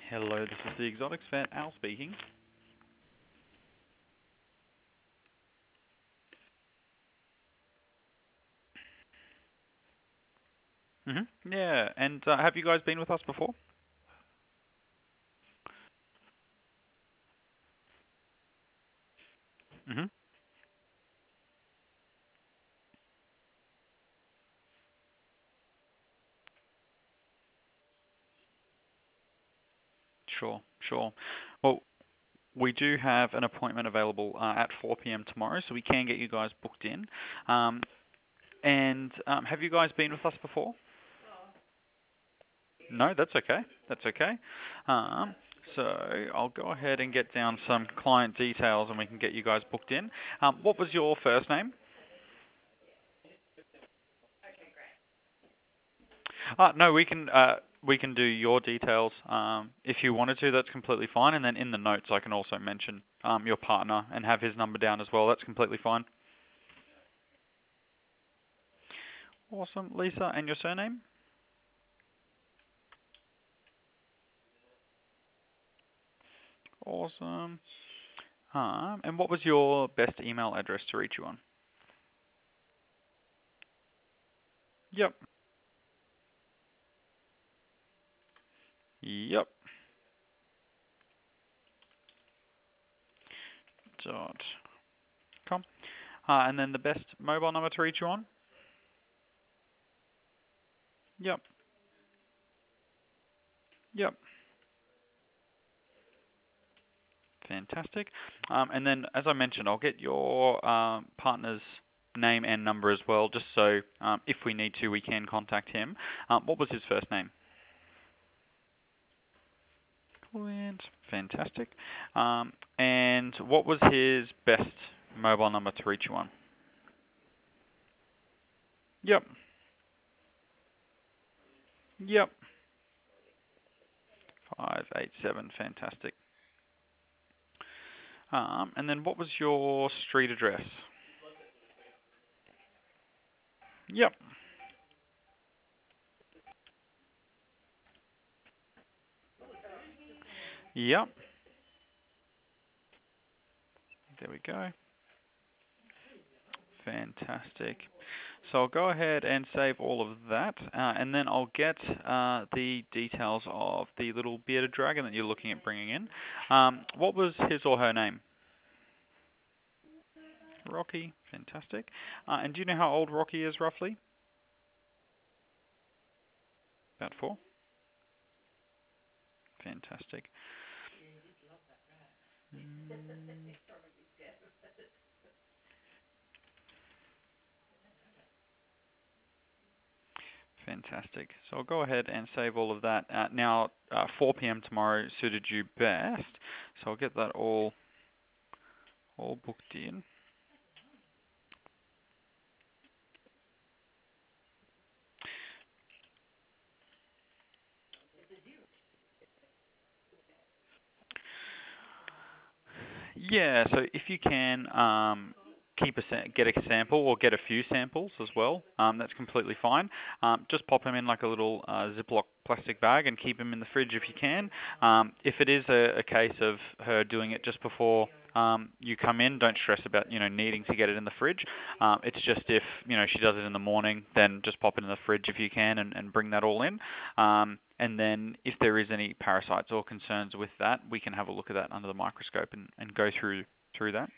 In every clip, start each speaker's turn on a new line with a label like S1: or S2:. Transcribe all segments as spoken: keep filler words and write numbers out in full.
S1: Hello, this is the Exotics Vet, Al speaking. hmm Yeah, and uh, have you guys been with us before? hmm Sure, sure. Well, we do have an appointment available uh, at four p m tomorrow, so we can get you guys booked in. Um, and um, have you guys been with us before? No, that's okay. That's okay. Um, so I'll go ahead and get down some client details, and we can get you guys booked in. Um, what was your first name? Uh, no, we can uh, we can do your details um, if you wanted to. That's completely fine. And then in the notes, I can also mention um, your partner and have his number down as well. That's completely fine. Awesome, Lisa. And your surname? Awesome. Um, and what was your best email address to reach you on? Yep. Yep. Dot com. Uh, and then the best mobile number to reach you on? Yep. Yep. Fantastic. Um, and then, as I mentioned, I'll get your um, partner's name and number as well, just so um, if we need to, we can contact him. Um, what was his first name? Clint. Fantastic. Um, and what was his best mobile number to reach you on? Yep. Yep. five eight seven. Fantastic. Um, and then what was your street address? Yep. Yep. There we go. Fantastic. So I'll go ahead and save all of that, uh, and then I'll get uh, the details of the little bearded dragon that you're looking at bringing in. Um, what was his or her name? Rocky. Fantastic. Uh, and do you know how old Rocky is roughly? About four. Fantastic. Mm, Fantastic. So I'll go ahead and save all of that. Uh, now, uh, four p m tomorrow suited you best, so I'll get that all all booked in. Yeah, so if you can um, keep a sa- get a sample or get a few samples as well, um, that's completely fine. Um, just pop them in like a little uh, Ziploc plastic bag and keep them in the fridge if you can. Um, if it is a, a case of her doing it just before um, you come in, don't stress about you know needing to get it in the fridge. Um, it's just if you know she does it in the morning, then just pop it in the fridge if you can and, and bring that all in. Um, and then if there is any parasites or concerns with that, we can have a look at that under the microscope and, and go through through that.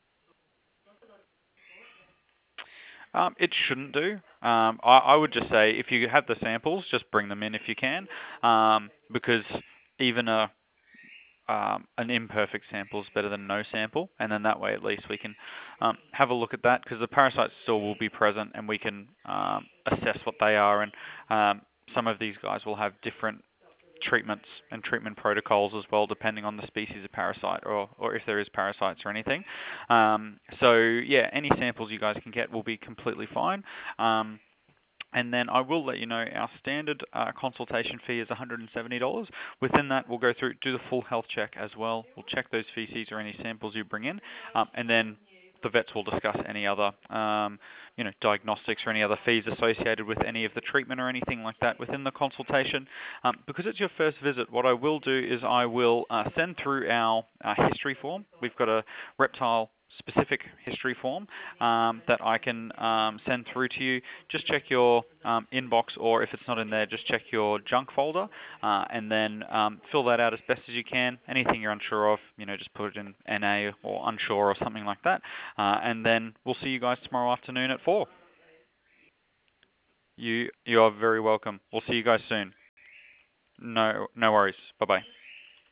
S1: Um, it shouldn't do. Um, I, I would just say if you have the samples, just bring them in if you can, um, because even a um, an imperfect sample is better than no sample, and then that way at least we can um, have a look at that because the parasites still will be present, and we can um, assess what they are. And um, some of these guys will have different treatments and treatment protocols as well, depending on the species of parasite or, or if there is parasites or anything. Um, so yeah, any samples you guys can get will be completely fine. Um, and then I will let you know our standard uh, consultation fee is one hundred seventy dollars. Within that, we'll go through, do the full health check as well. We'll check those feces or any samples you bring in. Um, and then the vets will discuss any other um, you know, diagnostics or any other fees associated with any of the treatment or anything like that within the consultation. Um, because it's your first visit, what I will do is I will uh, send through our uh, history form. We've got a reptile specific history form um, that I can um, send through to you. Just check your um, inbox, or if it's not in there, just check your junk folder, uh, and then um, fill that out as best as you can. Anything you're unsure of, you know, just put it in N A or unsure or something like that, uh, and then we'll see you guys tomorrow afternoon at four. You you are very welcome. We'll see you guys soon. No no worries. Bye bye.